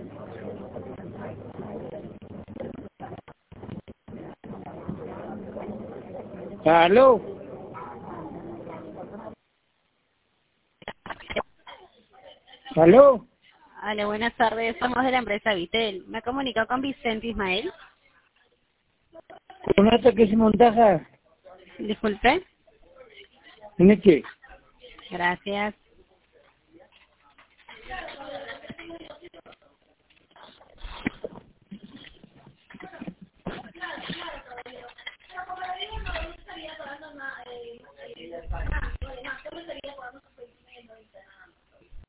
¿Aló? ¿Aló? Hola, buenas tardes. Somos de la empresa Vitel. Me comunico con Vicente Ismael. ¿Con hasta que se montaja? Disculpe. ¿En qué? Gracias.